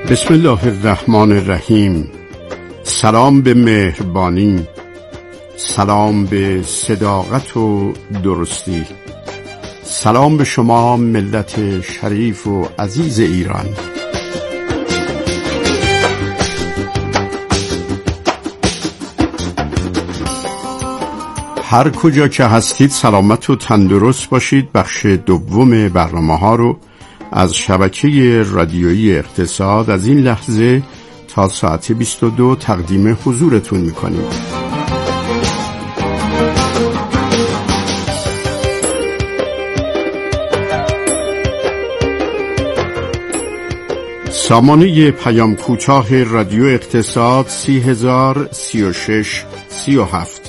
بسم الله الرحمن الرحیم. سلام به مهربانی، سلام به صداقت و درستی، سلام به شما ملت شریف و عزیز ایران. هر کجا که هستید سلامت و تندرست باشید. بخش دوم برنامه ها رو از شبکه رادیویی اقتصاد از این لحظه تا ساعت 22 تقدیم حضورتون میکنیم. سامانه پیام کوتاه رادیو اقتصاد 30,036 37.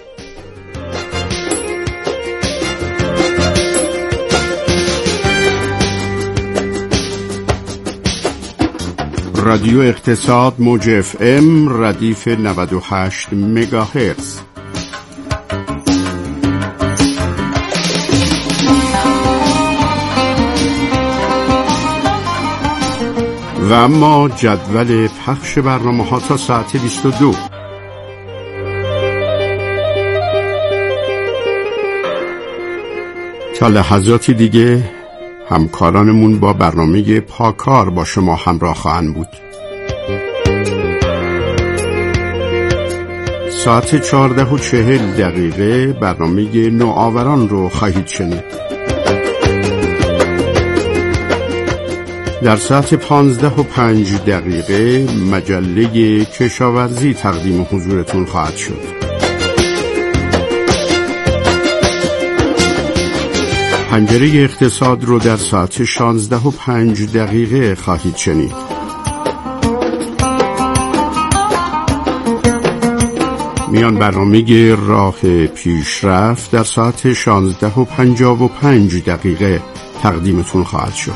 رادیو اقتصاد موج FM ردیف 98 مگاهرتز. و اما جدول پخش برنامه ها تا ساعت 22. تا لحظاتی دیگه همکارانمون با برنامه پاکار با شما همراه خواهند بود. ساعت 14:40 برنامه نوآوران رو خواهید شنید. در ساعت 15:05 مجله کشاورزی تقدیم حضورتون خواهد شد. پنجره اقتصاد رو در ساعت 16:05 خواهید شنید. میان برنامه راه پیشرفت در ساعت 16:55 تقدیمتون خواهد شد.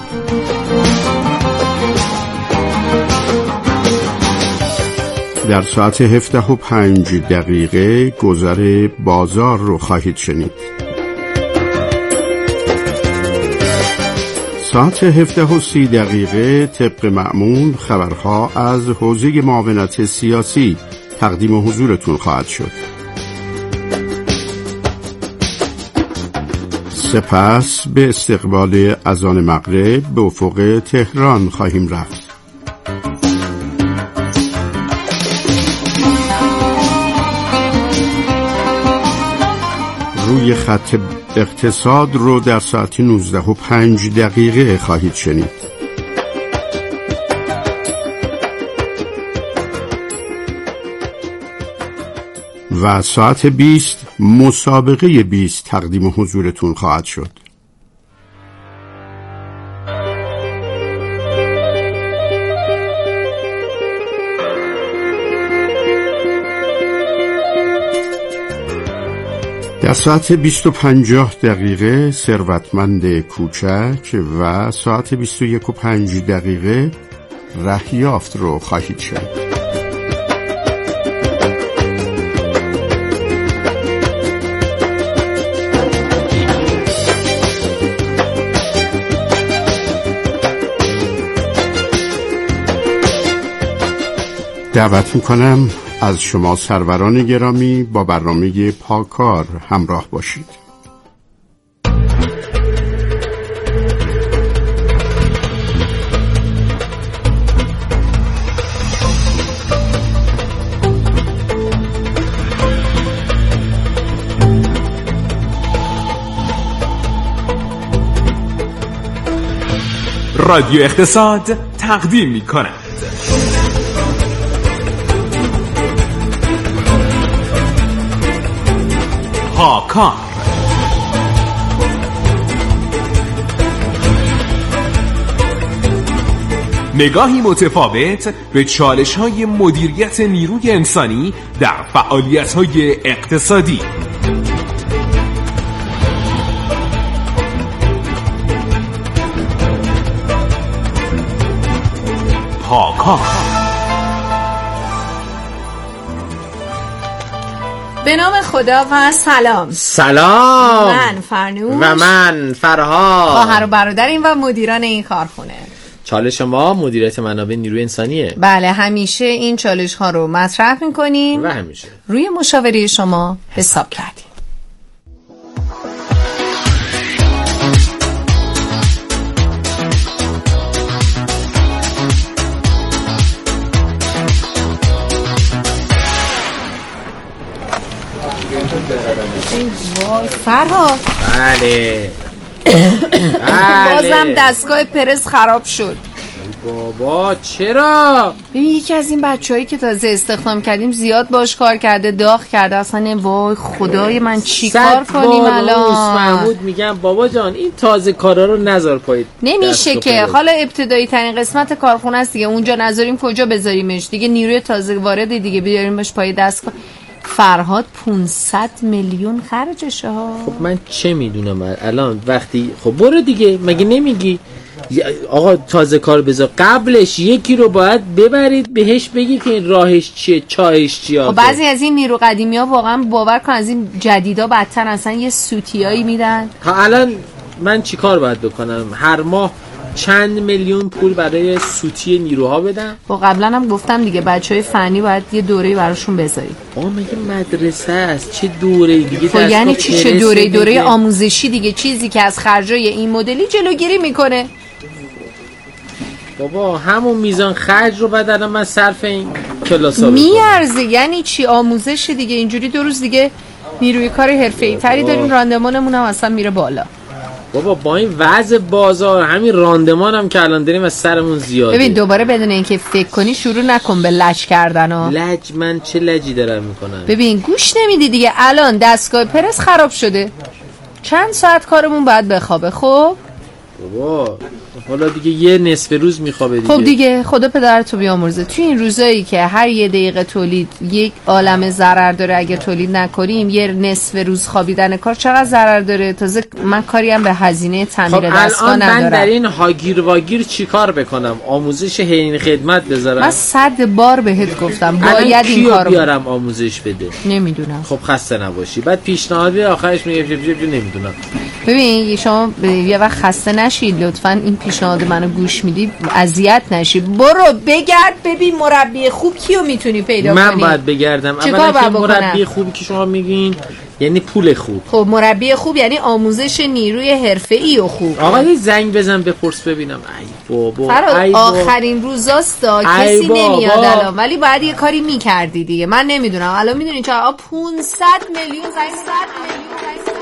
در ساعت 17:05 گذر بازار رو خواهید شنید. ساعت 17:30 طبق معمول خبرها از حوزه معاونت سیاسی تقدیم حضورتون خواهد شد. سپس به استقبال اذان مغرب به افق تهران خواهیم رفت. روی خط اقتصاد رو در ساعت 19:05 خواهید شنید. و ساعت 20 مسابقه 20 تقدیم حضورتون خواهد شد. در ساعت 20:50 ثروتمند کوچک و ساعت 21:05 رهیافت رو خواهید شنید. دعوت میکنم از شما سروران گرامی با برنامه پاکار همراه باشید. رادیو اقتصاد تقدیم می‌کند پاکار. نگاهی متفاوت به چالش‌های مدیریت نیروی انسانی در فعالیت‌های اقتصادی. پاکار. به نام خدا و سلام. سلام. من فرنوش و من فرهاد، خواهر و برادریم و مدیران این کارخونه. چالش ما مدیریت منابع نیروی انسانیه. بله، همیشه این چالش ها رو مطرح میکنیم و همیشه روی مشاوره شما حساب کردیم. وای فرهاد، بله بازم دستگاه پرس خراب شد. بابا چرا؟ ببین یکی از این بچه‌هایی که تازه استخدام کردیم زیاد باش کار کرده، داغ کرده اصلا. وای خدای من چی کار کنیم الان؟ محمود میگم بابا جان این تازه کارا رو نذار پایید. نمیشه که حالا ابتدایی ترین قسمت کارخونه است دیگه، اونجا نذاریم کجا بذاریمش دیگه؟ نیروی تازه وارد دیگه بیاریمش پای دستگاه. فرهاد 500 میلیون خرجشه ها. خب من چه میدونم الان وقتی خب برو دیگه، مگه نمیگی آقا تازه کار بذار؟ قبلش یکی رو باید ببرید بهش بگی که این راهش چیه، چایش چیه. خب بعضی از این نیرو قدیمی ها واقعا باور کن از این جدیدا بدتر، اصلا یه سوتیایی میدن. الان من چی کار باید بکنم؟ هر ماه چند میلیون پول برای سوتی نیروها بدم؟ و قبلا هم گفتم دیگه بچهای فنی باید یه دوره‌ای براشون بذارید. مگه مدرسه است چه دوره‌ای دیگه؟ خب یعنی چه دوره آموزشی دیگه، چیزی که از خرجای این مدلی جلوگیری میکنه. بابا همون میزان خرج رو بعد الان من صرف این کلاسا میارزه. یعنی چی آموزش دیگه؟ اینجوری 2 روز دیگه نیروی کار حرفه‌ای تری داریم، راندمانمون هم اصلا میره بالا. بابا با این وضع بازار همین راندمان هم که الان داریم از سرمون زیاده. ببین دوباره بدون اینکه فکر کنی شروع نکن به لج کردن ها. لج؟ من چه لجی دارم میکنم؟ ببین گوش نمیدی دیگه، الان دستگاه پرس خراب شده، چند ساعت کارمون باید بخوابه. خب بابا حالا دیگه یه نصف روز میخوابه دیگه. خب دیگه خدا پدرتو بیامرزه. توی این روزایی که هر یه دقیقه تولید یک عالمه ضرر داره، اگه تولید نکنیم یه نصف روز خوابیدن کار چقدر ضرر داره. تازه من کاری هم به هزینه تعمیر دستگاه ندارم. من در این هاگیر واگیر چی کار بکنم؟ آموزش حین خدمت بذارم؟ من 100 بار بهت گفتم باید این کارو بیارم آموزش بده. نمیدونم. خب خسته نباشی. بعد پیشنهادی آخرش میگه نمیدونم. ببین شما یه وقت خسته نشید لطفاً، این پیشنهاد منو گوش میدی اذیت نشی. برو بگرد ببین مربی خوب کیو میتونی پیدا کنی. من باید بگردم. اولا که مربی خوبی که شما میگین یعنی پول خوب. خب مربی خوب یعنی آموزش نیروی حرفه‌ای و خوب. آقا یه زنگ بزن بپرس ببینم. ای بابا آخرین روزاستا کسی نمیاد الان، ولی باید یه کاری میکردی دیگه. من نمیدونم الان میدونی چرا 500 میلیون زنگ 100 میلیون.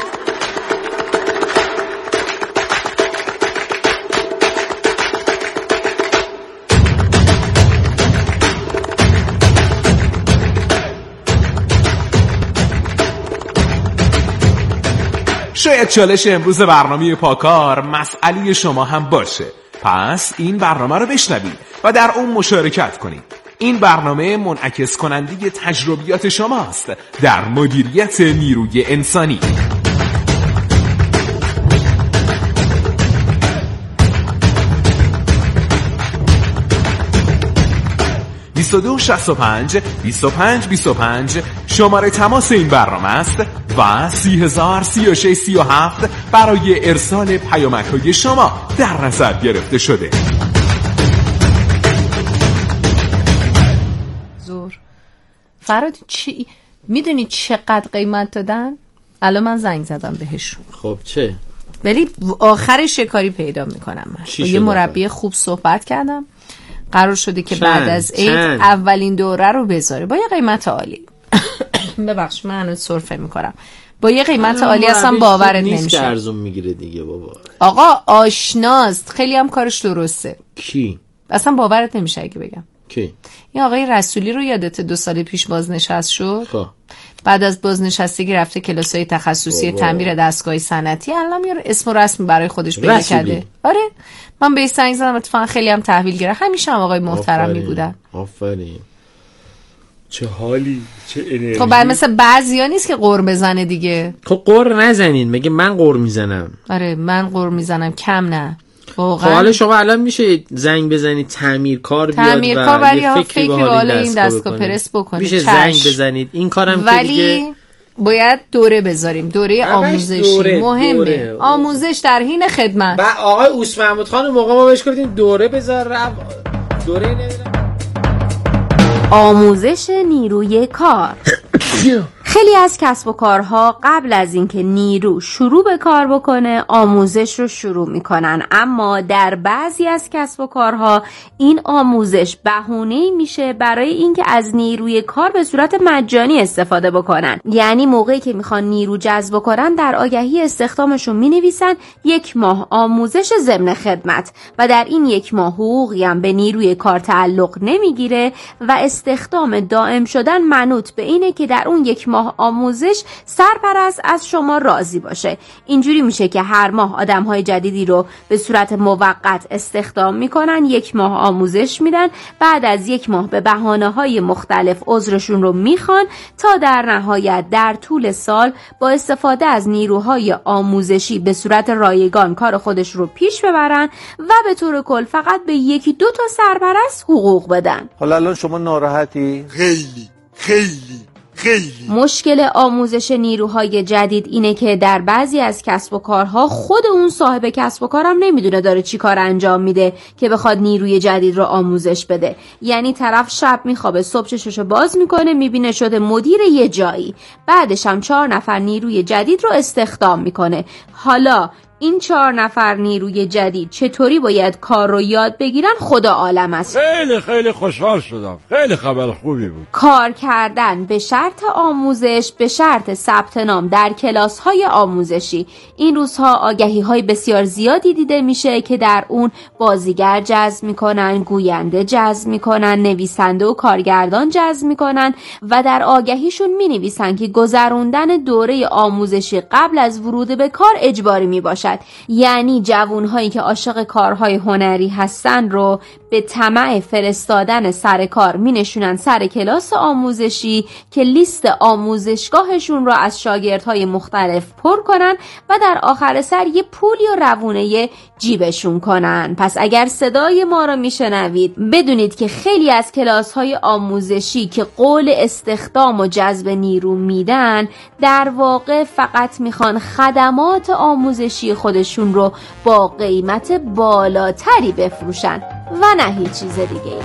شاید چالش امروز برنامه پاکار مسئله شما هم باشه، پس این برنامه رو بشنوید و در اون مشارکت کنید. این برنامه منعکس کننده تجربیات شماست در مدیریت نیروی انسانی. (2265) شماره تماس این برنامه است و 303637 برای ارسال پیامک‌های شما در نظر گرفته شده. زور فراد چی میدونی چقدر قیمت دادن؟ الان من زنگ زدم بهشون. خب چه؟ ولی آخرش کاری پیدا میکنم. من با یه مربی خوب صحبت کردم، قرار شده که بعد از عید اولین دوره رو بذاره با یه قیمت عالی. ببخش من هنوز سرفه میکنم. با یه قیمت عالی اصلا باورت نمیشه. که ارزون میگیره دیگه بابا. آقا آشناست، خیلی هم کارش درسته. کی؟ اصلا باورت نمیشه اگه بگم. کی؟ این آقای رسولی رو یادت 2 سال پیش بازنشست شد؟ خب بعد از بازنشستگی رفته کلاسای تخصصی تعمیر دستگاه صنعتی، الان یه اسم و رسمی برای خودش پیدا کرده. آره من به زنگ زدم، اتفاقا خیلی هم تحویلگره، همیشه هم آقای محترمی بودن. آفرین. چه حالی، چه انرژی. خب بعد مثل بعضیا نیست که قُر بزنه دیگه. خب قُر نزنین، مگه من قُر میزنم؟ آره من قُر میزنم، کم نه واقعا. خب حالا شما الان میشه زنگ بزنید تعمیرکار بیاد و یه فکری حالا این دستگاه پرس بکنید. میشه زنگ بزنید این کارم که دیگه باید دوره بذاریم، دوره آموزشی مهمه. آموزش در حین خدمت. و آقای اوس محمود خان موقع ما بهش گفتیم دوره بذار، دوره نمیدونم. آموزش نیروی کار. خیلی از کسب و کارها قبل از اینکه نیرو شروع به کار بکنه آموزش رو شروع میکنن، اما در بعضی از کسب و کارها این آموزش بهونه‌ای میشه برای اینکه از نیروی کار به صورت مجانی استفاده بکنن. یعنی موقعی که میخوان نیرو جذب کنن در آگهی استخدامشون مینویسن 1 ماه آموزش ضمن خدمت و در این 1 ماه حقوقی هم به نیروی کار تعلق نمیگیره و استخدام دائم شدن منوط به اینه که در اون 1 ماه آموزش سرپرست از شما راضی باشه. اینجوری میشه که هر ماه آدم‌های جدیدی رو به صورت موقت استخدام میکنن، 1 ماه آموزش میدن، بعد از 1 ماه به بهانه‌های مختلف عذرشون رو میخوان تا در نهایت در طول سال با استفاده از نیروهای آموزشی به صورت رایگان کار خودش رو پیش ببرن و به طور کل فقط به 1-2 تا سرپرست حقوق بدن. حالا الان شما ناراحتی؟ خیلی مشکل آموزش نیروهای جدید اینه که در بعضی از کسب و کارها خود اون صاحب کسب و کارم نمیدونه داره چی کار انجام میده که بخواد نیروی جدید رو آموزش بده. یعنی طرف شب میخوابه، صبح چششو باز میکنه میبینه شده مدیر یه جایی، بعدش هم 4 نفر نیروی جدید رو استخدام میکنه. حالا این 4 نفر نیروی جدید چطوری باید کار رو یاد بگیرن خدا عالم است. خیلی خوشحال شدم، خیلی خبر خوبی بود. کار کردن به شرط آموزش، به شرط ثبت نام در کلاس‌های آموزشی. این روزها آگهی‌های بسیار زیادی دیده میشه که در اون بازیگر جذب میکنن، گوینده جذب میکنن، نویسنده و کارگردان جذب میکنن و در آگهیشون مینویسن که گذروندن دوره آموزشی قبل از ورود به کار اجباری میباشه. یعنی جوانهایی که عاشق کارهای هنری هستن رو به طمع فرستادن سر کار می نشونن سر کلاس آموزشی که لیست آموزشگاهشون رو از شاگردهای مختلف پر کنن و در آخر سر یه پولی و روونه جیبشون کنن. پس اگر صدای ما رو می شنوید بدونید که خیلی از کلاس‌های آموزشی که قول استخدام و جذب نیرو میدن در واقع فقط میخوان خدمات آموزشی خودشون رو با قیمت بالاتری بفروشن و نه هیچ چیز دیگه ای.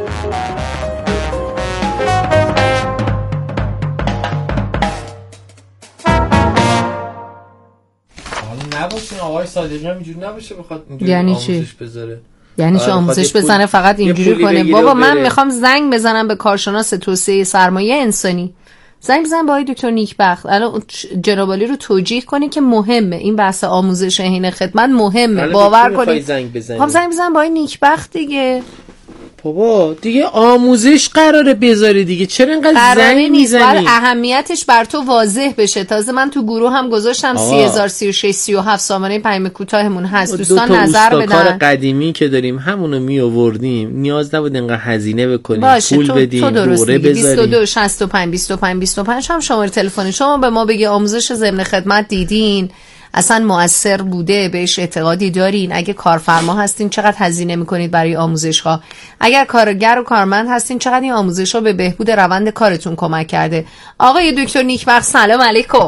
نباشه آقای صادقی اینجوری نباشه بخواد یعنی آموزش بذاره. یعنی چه آموزش بزنه فقط اینجوری کنه؟ بابا من میخوام زنگ بزنم به کارشناس توسعه سرمایه انسانی، زنگ بزنم به آقای دکتر نیکبخت، الان جناب عالی رو توجیه کنی که مهمه این بحث آموزش حین خدمت مهمه، باور کنید. زنگ بزنم به آقای نیکبخت دیگه. بابا دیگه آموزش قراره بذاری دیگه، چرا اینقدر زنگ میزنی؟ اهمیتش بر تو واضح بشه. تازه من تو گروه هم گذاشتم 30,036 37 سامانه پیام کوتاهمون هست، دوستان نظر بدن. کار قدیمی که داریم همونو می آوردیم، نیاز نبود اینقدر هزینه بکنیم، پول بدیم، دوره بذاریم. 22 65 25 25 هم شماره تلفن شما به ما بگی آموزش ضمن خدمت دیدین، اصلا مؤثر بوده، بهش اعتقادی دارین؟ اگه کارفرما هستین چقدر هزینه میکنید برای آموزش ها؟ اگر کارگر و کارمند هستین چقدر این آموزش ها به بهبود روند کارتون کمک کرده؟ آقای دکتر نیکبخت سلام علیکم.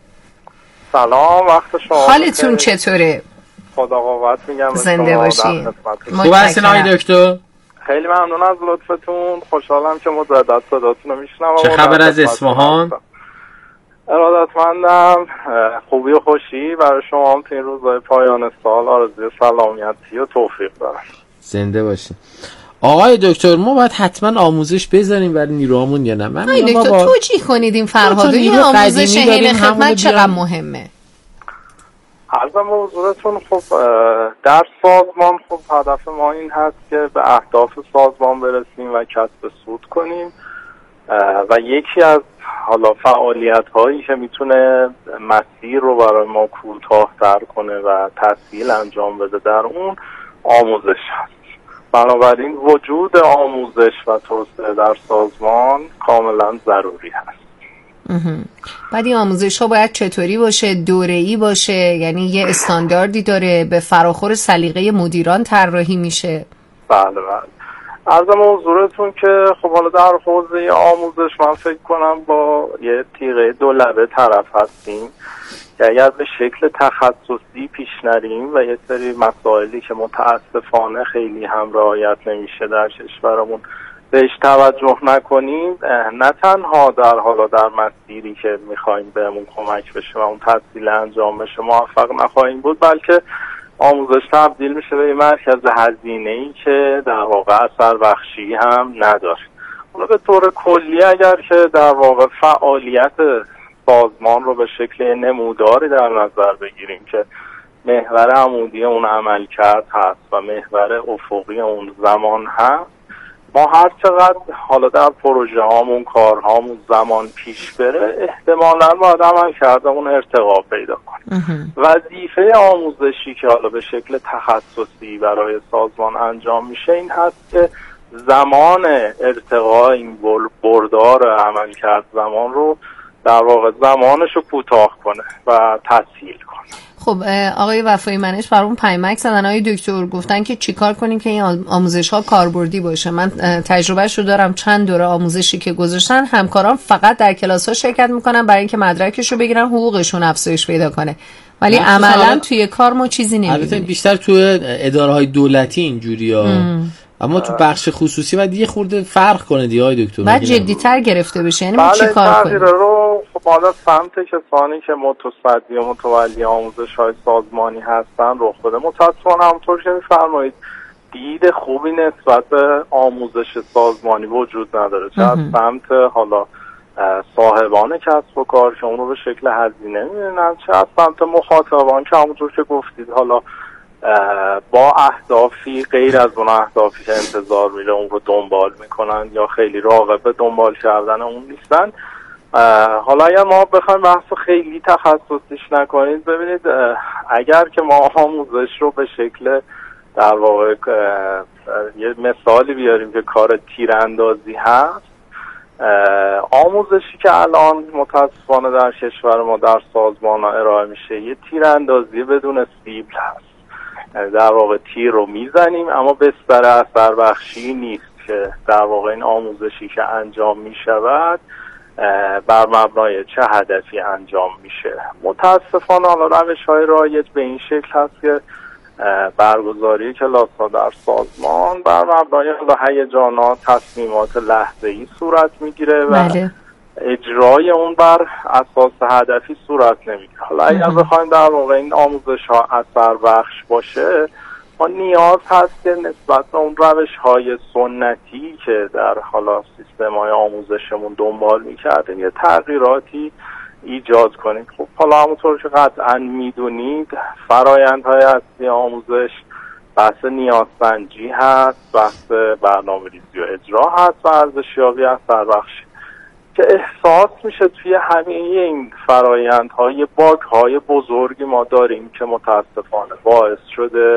سلام، وقت شما حالتون چطوره؟ خدا قوت میگم. زنده باشین. خوب هستین آقای دکتر؟ خیلی ممنون از لطفتون، خوشحالم که مجدد صداتون رو میشنوم. چه خبر از اصفهان؟ ارادتمندم، خوبی و خوشی برای شما هم تو این روزهای پایان سال آرزوی سلامتی و توفیق دارم. زنده باشین. آقای دکتر ما باید حتما آموزش بذاریم برای نیروهامون یا نه؟ من آقای دکتر توجیه کنید این فرهاد، این آموزش حین خدمت چقدر مهمه؟ عرضم به حضورتون، خب در سازمان خب هدف ما این هست که به اهداف سازمان برسیم و کسب سود کنیم و یکی از حالا فعالیت هایی که میتونه مسیر رو برای ما کوتاه‌تر کنه و تسهیل انجام بده در اون آموزش هست. بنابراین وجود آموزش و توسعه در سازمان کاملا ضروری هست. بعد این آموزش ها باید چطوری باشه؟ دوره‌ای باشه؟ یعنی یه استانداردی داره به فراخور سلیقه مدیران طراحی میشه؟ بله بله. عرضم حضورتون که خب حالا در حوزه آموزش من فکر کنم با یه تیغه دولبه طرف هستیم که اگر به شکل تخصصی پیش نریم و یه سری مسائلی که متاسفانه خیلی هم رعایت نمیشه در کشورمون بهش توجه نکنیم، نه تنها در مسیری که میخوایم بهمون کمک بشه و اون تحصیل انجام بشه موفق نخواهیم بود، بلکه آموزش تبدیل میشه به مرکز هزینه‌ای که در واقع اثر بخشی هم نداره. حالا به طور کلی اگر که در واقع فعالیت سازمان رو به شکل نموداری در نظر بگیریم که محور عمودی اون عمل کرد هست و محور افقی اون زمان هست، ما هر چقدر حالا در پروژه هامون کارهامون زمان پیش بره احتمالاً باید عمل کردمون ارتقا پیدا کنیم. وظیفه آموزشی که حالا به شکل تخصصی برای سازمان انجام میشه این هست که زمان ارتقا این بردار عمل کرد زمان رو در واقع زمانش رو کوتاه کنه و تسهیل کنه. خب آقای وفایی منش برامون پیامک زدن آقای دکتر، گفتن که چیکار کنیم که این آموزش ها کاربردی باشه. من تجربهش رو دارم، چند دوره آموزشی که گذاشتن همکاران فقط در کلاس ها شرکت میکنن برای اینکه مدرکش رو بگیرن حقوقشون افزایش پیدا کنه، ولی عملا توی کار ما چیزی نمیبینیم. البته بیشتر توی اداره های دولتی اینجوریه، اما تو بخش خصوصی باید یه خورده فرق کنه دیگه آقای دکتر، بعد جدی‌تر گرفته بشه. یعنی ما چیکار کنیم؟ رو خب حالا سمت کسانی که متصدی و متولی آموزش‌های سازمانی هستن رخ بده. متأسفانه همونطور که می‌فرمایید دید خوبی نسبت به آموزش سازمانی وجود نداره، چه از سمت حالا صاحبان کسب و کار که اون رو به شکل هزینه می‌بینن، چه از سمت مخاطبان که همونطور که گفتید حالا با اهدافی غیر از اون اهدافی که انتظار میره اون رو دنبال میکنن یا خیلی راغب به دنبال کردن اون نیستن. حالا اگر ما بخوایم بحث خیلی تخصصیش نکنید، ببینید اگر که ما آموزش رو به شکل در واقع یه مثالی بیاریم که کار تیراندازی هست، آموزشی که الان متاسفانه در کشور ما در سازمان ها ارائه میشه یه تیراندازی بدون سیبل هست. در واقع تیر رو میزنیم اما بستر اثر بخشی نیست که در واقع این آموزشی که انجام میشود بر مبنای چه هدفی انجام میشه. متاسفانه حالا روش‌های رایج به این شکل هست که برگزاری کلاس‌ها در سازمان بر مبنای هیجانات، تصمیمات لحظه‌ای صورت میگیره و اجرای اون بر اساس هدفی صورت نمیگیره. حالا اگر بخوایم در واقع این آموزش ها اثر بخش باشه، ما نیاز هست که نسبت به اون روش های سنتی که در حالا سیستم های آموزشمون دنبال میکردیم یه تغییراتی ایجاد کنیم. خب حالا همونطور که قطعا میدونید فرایندهای اصلی آموزش بحث نیازسنجی هست، بحث برنامه‌ریزی و اجرا هست و ارزشیابی اثر بخشی که احساس میشه توی همه این فرایندهای باگ‌های بزرگی ما داریم که متاسفانه باعث شده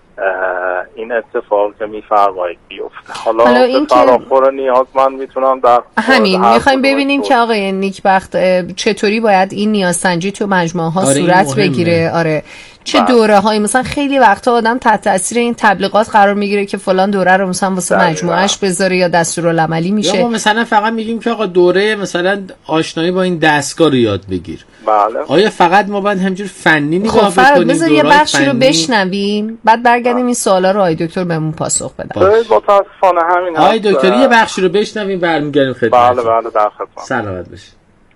این اتفاق که میفرمایید بیفته. حالا این فراخور نیاز من میتونم در همین میخوایم ببینیم که آقای نیکبخت چطوری باید این نیازسنجی تو مجموعه ها صورت بگیره. چه دوره هایی، مثلا خیلی وقتا آدم تحت تاثیر این تبلیغات قرار میگیره که فلان دوره رو مثلا واسه مجموعهش بذاره یا دستورالعملی میشه، یا ما مثلا فقط میگیم که آقا دوره مثلا آشنایی با این دستگاه رو یاد بگیر. بله. آیا فقط ما باید همینجور فنی نگاه بکنیم؟ بذار یه بخشی رو بشنویم بعد برگردیم این سوالا رو آقای دکتر بهمون پاسخ بدن. متاسفانه همین آقای دکتر یه بخشی رو بشنویم برمیگردیم خدمتتون. بله در خدمت. سلامت باشید.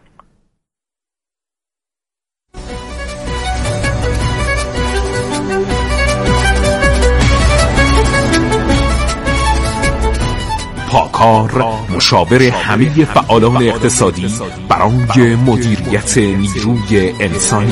پاکار مشاور همه فعالان اقتصادی برای مدیریت نیروی انسانی.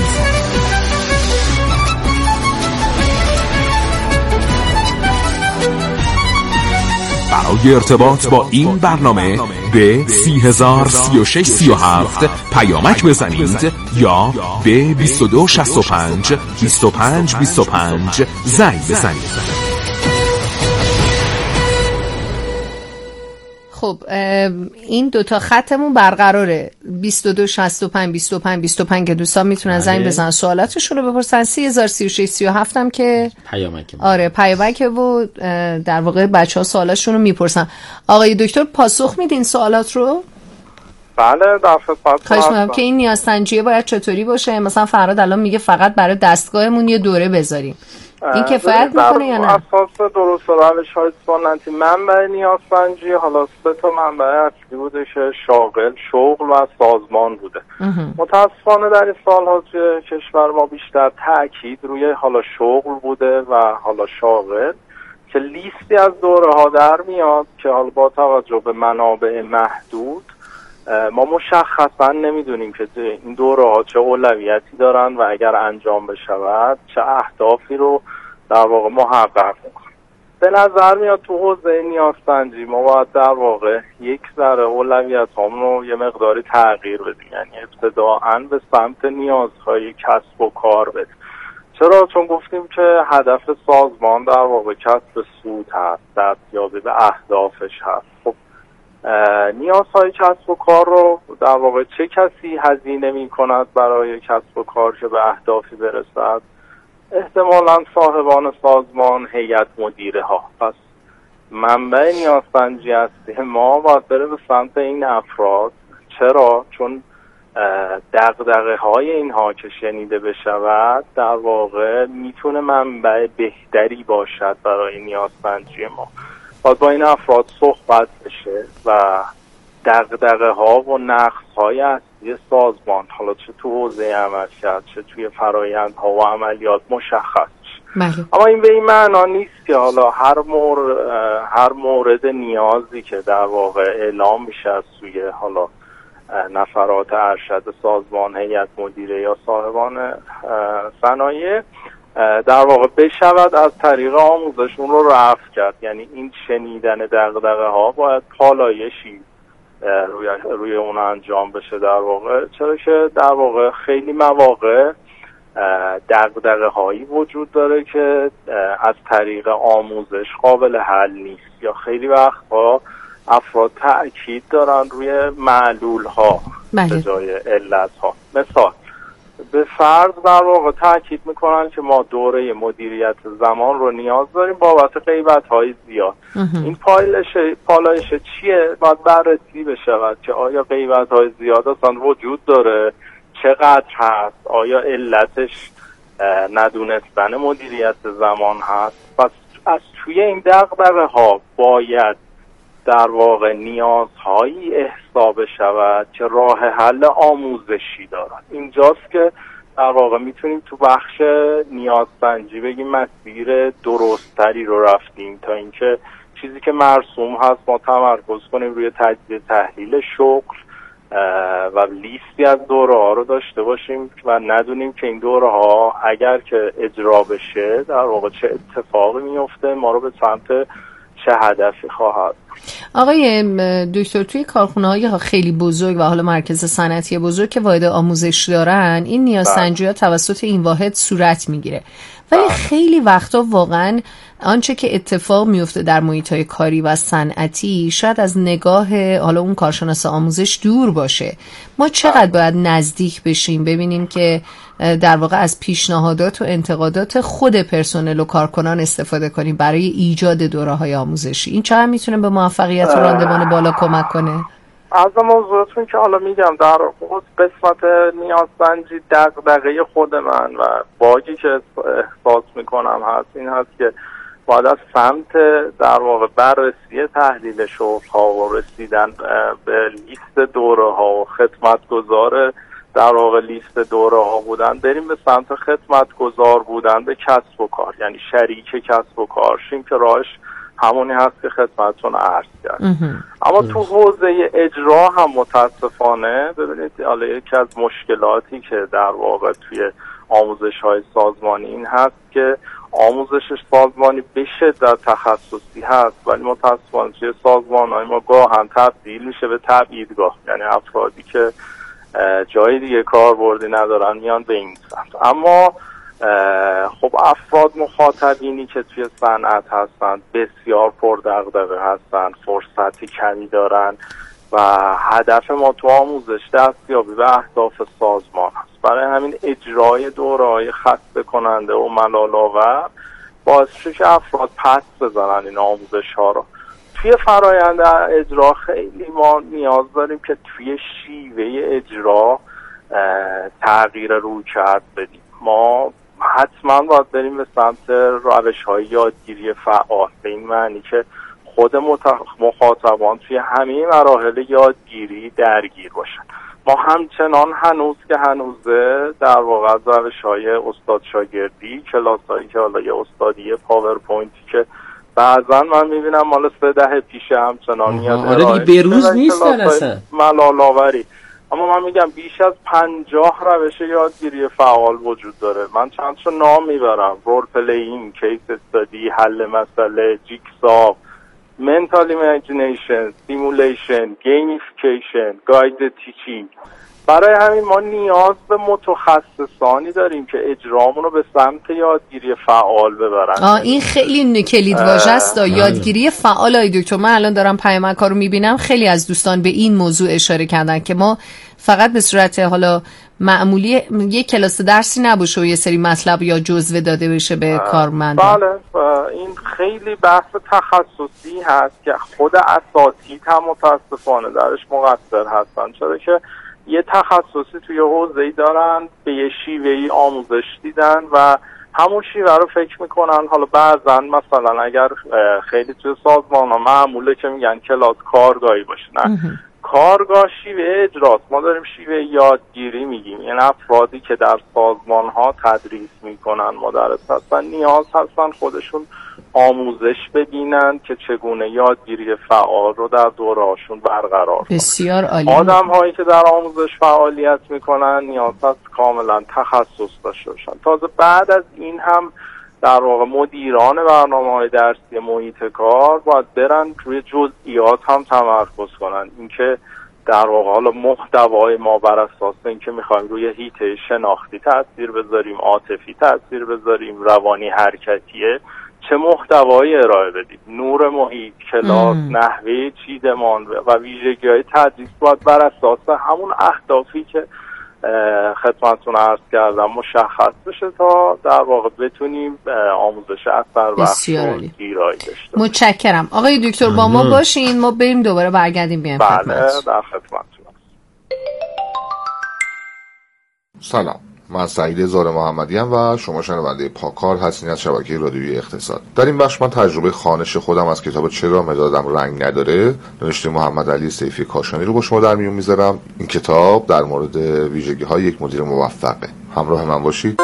برای ارتباط با این برنامه به 303637 پیامک بزنید یا به 2265 2525 زنگ بزنید. خب این دوتا خطمون برقراره 22 65 25 25 که دوستان میتونن زنگ بزنن سوالاتشون رو بپرسن. 3036 37 هم که پیامک آره پیامک و در واقع بچه‌ها سوالاشون رو میپرسن. آقای دکتر پاسخ میدین سوالات رو؟ بله در خدمت خواهش می‌کنم که این نیازسنجی باید چطوری باشه؟ مثلا فراد الان میگه فقط برای دستگاهمون یه دوره بذاریم، این کفایت میکنه یا نه؟ اساس درست روش‌های سنتی منبع نیازسنجی حالا 3 تا منبع اصلی بوده که شغل و سازمان بوده. متاسفانه در این سال‌ها توی کشور ما بیشتر تاکید روی حالا شغل بوده و حالا شاغل که لیستی از دوره‌ها در میاد که حالا با توجه به منابع محدود ما مشخصا نمیدونیم که این دوره‌ها چه اولویتی دارن و اگر انجام بشود چه اهدافی رو در واقع محقق میکنه. به نظر میاد تو حوزه نیازسنجی ما باید در واقع یک ذره اولویت هامون رو یه مقداری تغییر بدیم، یعنی ابتداءً به سمت نیازهای کسب و کار بدیم. چرا؟ چون گفتیم که هدف سازمان در واقع کسب سود هست، دستیابی به اهدافش هست. خب نیازهای کسب و کار رو در واقع چه کسی هزینه می کند برای کسب و کار که به اهدافی برسد؟ احتمالاً صاحبان سازمان، هیئت مدیره ها. پس منبع نیازسنجی هستی ما باید بره به سمت این افراد. چرا؟ چون دغدغه های اینها که شنیده بشود در واقع میتونه منبع بهتری باشد برای نیازسنجی ما. باید با این افراد صحبت بشه و دغدغه ها و نقص های اصلی سازمان حالا چه تو حوزه عملکرد چه توی فرایند ها و عملیات مشخص شه. اما این به این معنا نیست که حالا هر مورد نیازی که در واقع اعلام میشه از سوی حالا نفرات ارشد سازمان، هیئت مدیره یا صاحبان صنایع در واقع بشود از طریق آموزش اون رو رفع کرد. یعنی این شنیدن دغدغه ها باید پالایشی روی اون انجام بشه در واقع. چرا که در واقع خیلی مواقع دغدغه هایی وجود داره که از طریق آموزش قابل حل نیست، یا خیلی وقتها افراد تأکید دارن روی معلول ها به جای علت ها. مثال به فرض در واقع تأکید میکنن که ما دوره مدیریت زمان رو نیاز داریم بابت غیبت های زیاد. این پالایش چیه؟ باید بررسی بشود که آیا غیبت های زیاد اصلا وجود داره، چقدر هست، آیا علتش ندونستن مدیریت زمان هست. پس از توی این دغدغه ها باید در واقع نیازهایی احسا بشود که راه حل آموزشی دارن. اینجاست که در واقع میتونیم تو بخش نیازسنجی بگیم مسیر درستری رو رفتیم تا اینکه چیزی که مرسوم هست ما تمرکز کنیم روی تجزیه تحلیل شغل و لیستی از دوره ها رو داشته باشیم و ندونیم که این دوره ها اگر که اجرا بشه در واقع چه اتفاقی میفته، ما رو به سمت چه هدفی خواهد. آقای دکتر توی کارخونه‌های خیلی بزرگ و حالا مرکز صنعتی بزرگ که واحد آموزش دارن این نیازسنجی‌ها توسط این واحد صورت میگیره، ولی خیلی وقتا واقعا آنچه که اتفاق میفته در محیط‌های کاری و صنعتی شاید از نگاه حالا اون کارشناس آموزش دور باشه. ما چقدر باید نزدیک بشیم ببینیم که در واقع از پیشنهادات و انتقادات خود پرسنل و کارکنان استفاده کنیم برای ایجاد دوره‌های آموزشی؟ این چقدر میتونه به موفقیت و راندمان بالا کمک کنه؟ از موضوعاتون که حالا میگم در قسمت نیازسنجی دغدغه خود من و باگی که احساس میکنم هست این هست که باید از سمت در واقع بررسی تحلیل شغل‌ها و رسیدن به لیست دوره‌ها و خدمتگزار در واقع لیست دوره‌ها بودن بریم به سمت خدمتگزار بودن به کسب و کار، یعنی شریک کسب و کار شیم که راهش همونی هست که خدمتتون عرض کردم. اما تو حوزه اجرا هم متاسفانه ببینید حالا یکی از مشکلاتی که در واقع توی آموزش‌های سازمانی این هست که آموزش سازمانی به شدت تخصصی هست، ولی متاسفانه توی سازمان‌های ما گاهن تبدیل میشه به تبعیدگاه، یعنی افرادی که جای دیگه کاربردی ندارن میان به این سمت. اما خب افراد مخاطبینی که توی صنعت هستن بسیار پردغدغه هستن، فرصتی کمی دارن و هدف ما تو آموزش دستیابی به اهداف سازمان هست. برای همین اجرای دوره‌های خسته کننده و ملال‌آور باعث شد که افراد پس بزنن این آموزش ها رو. توی فرایند اجرا خیلی ما نیاز داریم که توی شیوه اجرا تغییر رویکرد بدیم. ما حتما باید بریم به سمت روش‌های یادگیری فعال، به این معنی که خود مخاطبان توی همه مراحل یادگیری درگیر باشن. ما همچنان هنوز که هنوزه در واقع روش‌های استاد شاگردی، کلاس‌هایی که حالا یه استادی پاورپوینتی که بعضا من میبینم مال 3 دهه پیشه همچنان میاد. آره دیگه بروز نیستن اصلا. ملال‌آوری. اما من میگم بیش از 50 روش یادگیری فعال وجود داره. من چند تا نام میبرم: رول پلیینگ، کیس استادی، حل مسئله، جیکسا، منتال ایمیجینیشن، سیمولیشن، گیمیفیکیشن، گایدد تیچینگ. برای همین ما نیاز به متخصصانی داریم که اجرامون رو به سمت یادگیری فعال ببرن. این خیلی کلید واژه است، یادگیری فعال. ای دکتر، من الان دارم پیامک‌ها رو میبینم، خیلی از دوستان به این موضوع اشاره کردن که ما فقط به صورت حالا معمولی یک کلاس درسی نباشه و یه سری مطلب یا جزوه داده بشه به کارمندان. بله، این خیلی بحث تخصصی هست که خود اساتید هم متاسفانه درش مقصر هستن، چرا که یه تخصصی توی حوزه‌ای دارن، به یه شیوهی آموزش دیدن و همون شیوه رو فکر میکنن. حالا بعضا مثلا اگر خیلی توی سازمان ها معموله که میگن کلاس کارگاهی باشه، نه، کارگاه شیوه اجراست. ما داریم شیوه یادگیری میگیم. این افرادی که در سازمان ها تدریس میکنن، مدرس هستن، نیاز هستن خودشون آموزش ببینن که چگونه یادگیری فعال رو در دورهاشون برقرار کنن. بسیار عالی. آدم هایی که در آموزش فعالیت میکنن نیاز هست کاملا تخصص داشته باشن. تازه بعد از این هم در واقع مدیران برنامه‌های درسی محیط کار باید برن روی جزئیات هم تمرکز کنن. اینکه در واقع حالا محتوای ما بر اساس اینکه میخوایم روی حیطه شناختی تاثیر بذاریم، عاطفی تاثیر بذاریم، روانی حرکتیه، چه محتوایی ارائه بدیم، نور محیط، کلاس، نحوه چیدمان و ویژگی‌های تدریس باید بر اساس همون اهدافی که خدمتتون عرض کردم مشخص بشه تا در واقع بتونیم آموزش اثر و گیرایی داشته. متشکرم آقای دکتر، با ما باشین، ما بریم دوباره برگردیم بیایم خدمت. بله، در خدمتتون. سلام، من سعید زار محمدی ام و شما شنونده پاکار هستین از شبکه رادیویی اقتصاد. در این بخش من تجربه خوانش خودم از کتاب چرا مدادم رنگ نداره نوشته محمد علی سیفی کاشانی رو با شما در میون میذارم. این کتاب در مورد ویژگی‌های یک مدیر موفقه. همراه من باشید.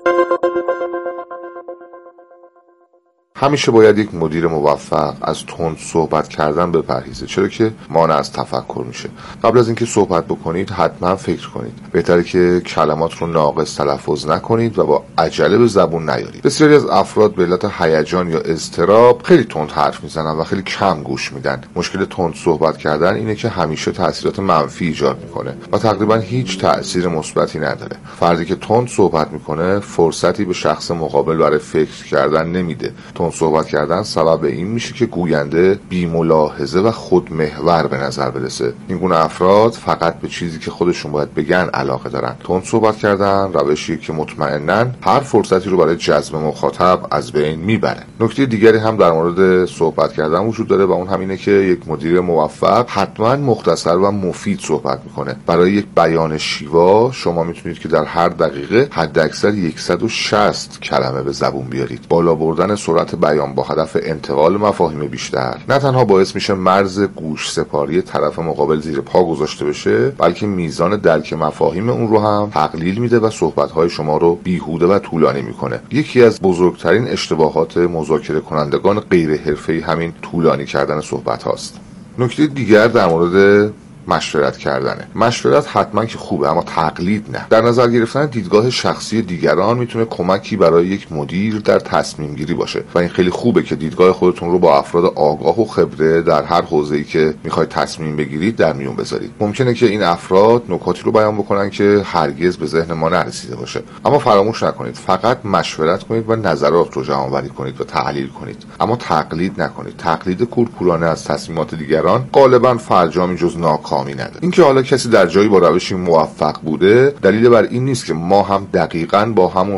همیشه باید یک مدیر موفق از تند صحبت کردن بپرهیزه، چرا که مانع از تفکر میشه. قبل از اینکه صحبت بکنید حتما فکر کنید. بهتره که کلمات رو ناقص تلفظ نکنید و با عجله به زبون نیارید. بسیاری از افراد به علت هیجان یا اضطراب خیلی تند حرف میزنن و خیلی کم گوش میدن. مشکل تند صحبت کردن اینه که همیشه تاثیرات منفی ایجاد میکنه و تقریبا هیچ تأثیر مثبتی نداره. فردی که تند صحبت میکنه فرصتی به شخص مقابل برای فکر کردن نمیده. صحبت کردن سبب این میشه که گوینده بی ملاحظه و خودمحور به نظر برسه. این گونه افراد فقط به چیزی که خودشون باید بگن علاقه دارن. تند صحبت کردن روشی که مطمئناً هر فرصتی رو برای جذب مخاطب از بین میبره. نکته دیگری هم در مورد صحبت کردن وجود داره و اون همینه که یک مدیر موفق حتما مختصر و مفید صحبت میکنه. برای یک بیان شیوا شما میتونید که در هر دقیقه حداکثر 160 کلمه به زبون بیارید. بالا بردن سرعت بیان با هدف انتقال مفاهیم بیشتر نه تنها باعث میشه مرز گوش سپاری طرف مقابل زیر پا گذاشته بشه، بلکه میزان درک مفاهیم اون رو هم تقلیل میده و صحبت‌های شما رو بیهوده و طولانی میکنه. یکی از بزرگترین اشتباهات مذاکره کنندگان غیر حرفه‌ای همین طولانی کردن صحبت هاست. نکته دیگر در مورد مشورت کردنه. مشورت حتما که خوبه، اما تقلید نه. در نظر گرفتن دیدگاه شخصی دیگران میتونه کمکی برای یک مدیر در تصمیم گیری باشه و این خیلی خوبه که دیدگاه خودتون رو با افراد آگاه و خبره در هر حوزه‌ای که میخواید تصمیم بگیرید در میون بذارید. ممکنه که این افراد نکاتی رو بیان بکنن که هرگز به ذهن ما نرسیده باشه، اما فراموش نکنید فقط مشورت کنید و نظرات رو جمع‌آوری کنید و تحلیل کنید، اما تقلید نکنید. تقلید کورکورانه از تصمیمات دیگران غالبا فرجامی جز ناکامی نداره. اینکه حالا کسی در جایی با روشی موفق بوده دلیل بر این نیست که ما هم دقیقاً با همون